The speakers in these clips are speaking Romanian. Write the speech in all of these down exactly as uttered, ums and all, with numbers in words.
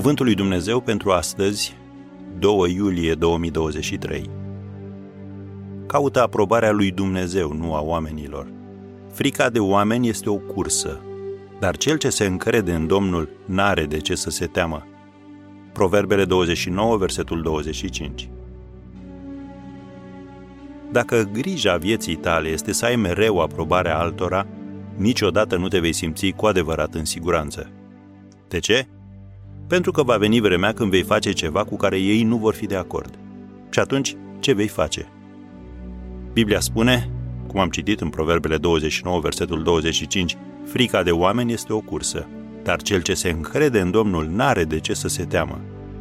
Cuvântul lui Dumnezeu pentru astăzi, doi iulie două mii douăzeci și trei. Caută aprobarea lui Dumnezeu, nu a oamenilor. Frica de oameni este o cursă, dar cel ce se încrede în Domnul n-are de ce să se teamă. Proverbele douăzeci și nouă, versetul douăzeci și cinci. Dacă grija vieții tale este să ai mereu aprobarea altora, niciodată nu te vei simți cu adevărat în siguranță. De ce? Pentru că va veni vremea când vei face ceva cu care ei nu vor fi de acord. Și atunci, ce vei face? Biblia spune, cum am citit în Proverbele douăzeci și nouă, versetul douăzeci și cinci, frica de oameni este o cursă, dar cel ce se încrede în Domnul n-are de ce să se teamă.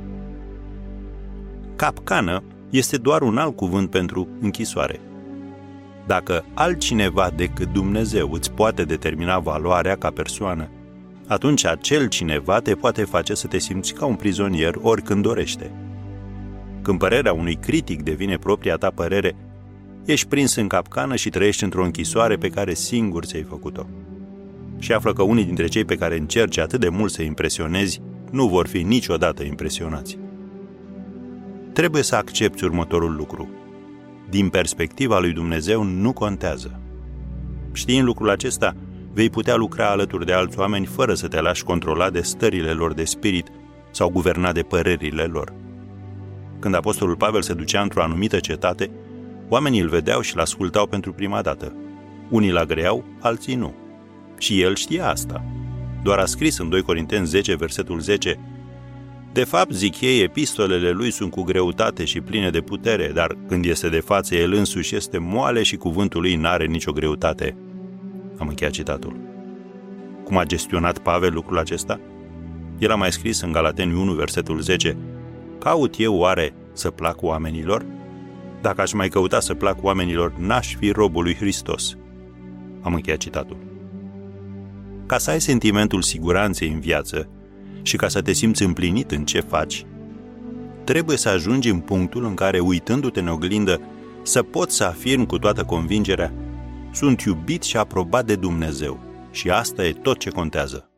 Capcană este doar un alt cuvânt pentru închisoare. Dacă altcineva decât Dumnezeu îți poate determina valoarea ca persoană, atunci acel cineva te poate face să te simți ca un prizonier oricând dorește. Când părerea unui critic devine propria ta părere, ești prins în capcană și trăiești într-o închisoare pe care singur ți-ai făcut-o. Și află că unii dintre cei pe care încerci atât de mult să impresionezi nu vor fi niciodată impresionați. Trebuie să accepți următorul lucru. Din perspectiva lui Dumnezeu nu contează. Știind lucrul acesta, vei putea lucra alături de alți oameni fără să te lași controla de stările lor de spirit sau guverna de părerile lor. Când apostolul Pavel se ducea într-o anumită cetate, oamenii îl vedeau și îl ascultau pentru prima dată. Unii îl agreau, alții nu. Și el știa asta. Doar a scris în doi Corinteni zece, versetul zece, de fapt, zic ei, epistolele lui sunt cu greutate și pline de putere, dar când este de față, el însuși este moale și cuvântul lui n-are nicio greutate. Am încheiat citatul. Cum a gestionat Pavel lucrul acesta? El a mai scris în Galateni unu, versetul zece, caut eu oare să plac oamenilor? Dacă aș mai căuta să plac oamenilor, n-aș fi robul lui Hristos. Am încheiat citatul. Ca să ai sentimentul siguranței în viață și ca să te simți împlinit în ce faci, trebuie să ajungi în punctul în care, uitându-te în oglindă, să poți să afirmi cu toată convingerea, sunt iubit și aprobat de Dumnezeu și asta e tot ce contează.